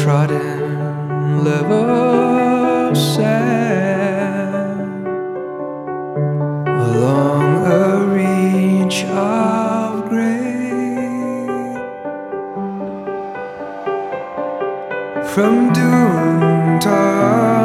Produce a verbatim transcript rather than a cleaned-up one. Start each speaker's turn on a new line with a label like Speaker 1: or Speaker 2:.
Speaker 1: trodden level sand along a reach of grey, from dune to